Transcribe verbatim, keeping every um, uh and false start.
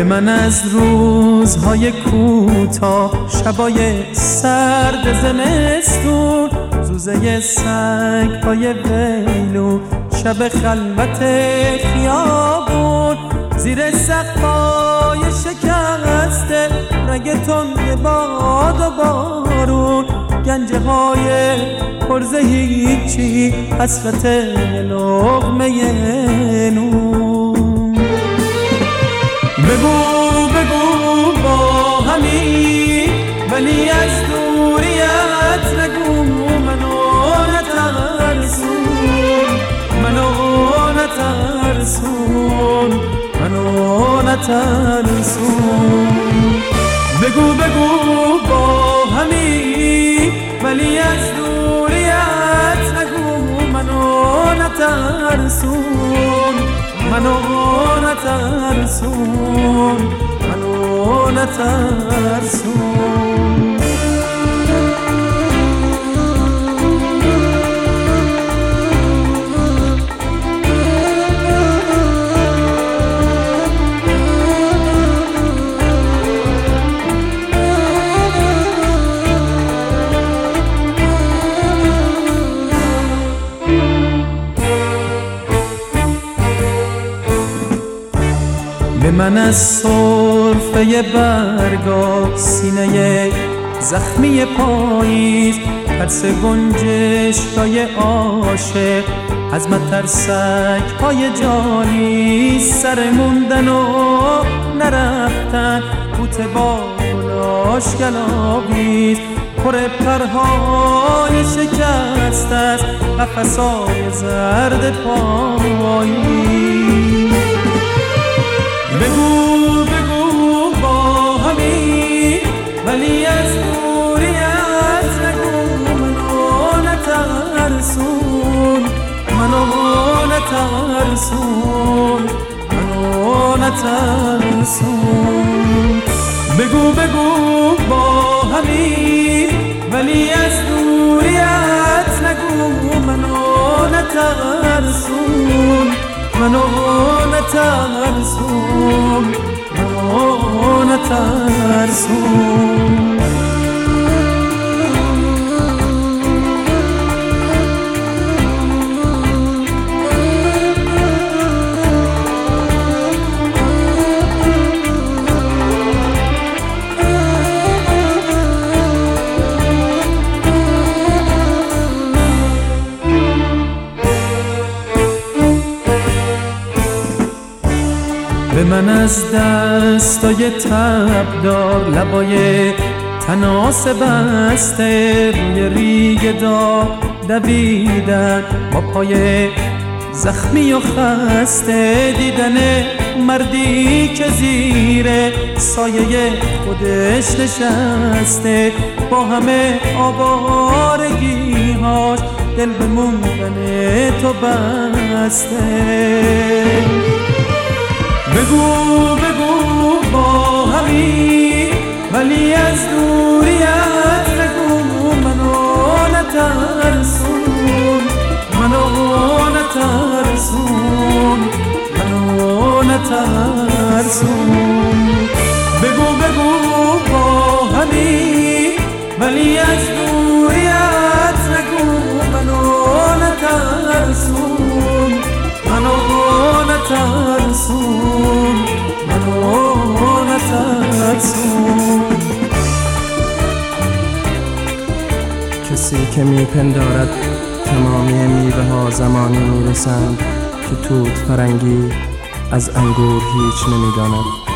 من از روزهای کوتاه، شبای سرد زمستون، زوزه سنگ‌های ویلو، شب خلوت خیابون، زیر سقف‌های شکسته رگ تند باد و بارون، گنجه های پرز هیچی، حسرت لقمه نون. بگو بگو با همین، ولی از دوریت نگو منو نترسون، منو نترسون، منو نترسون. بگو بگو با همین، ولی از دوریت نگو منو نترسون، منو نترسون، منو نترسون. به من از سرفه برگا، سینه زخمی پاییز، ترس گنجشکای عاشق، از مترسک های جانی، سر موندن و نرفتن، بوته با گلاش گلابیز، پر پرهای شکست است، قفسای زرد پاییز. بگو بگو با همین، ولی از دوریت نگو منو نترسون، منو نترسون، منو نترسون. بگو بگو با همین، ولی از دوریت نگو منو نترسون، منو نترسون، منو نترسون. به من از دستای تبدار، لبای تناس بسته، روی ریگ داغ دویدن، با پای زخمی و خسته، دیدن مردی که زیر سایه خودش نشسته، با همه آوارگی‌هاش دل به موندن تو بسته. بگو بگو با همین، ولی از دوریت نگو منو نترسون، منو نترسون، منو نترسون. بگو بگو با همین، ولی از دوریت نگو منو نترسون، منو نترسون، منو نترسون. کسی که میپندارد تمامی میوه ها زمانی میرسند که توت فرنگی از انگور هیچ نمیداند.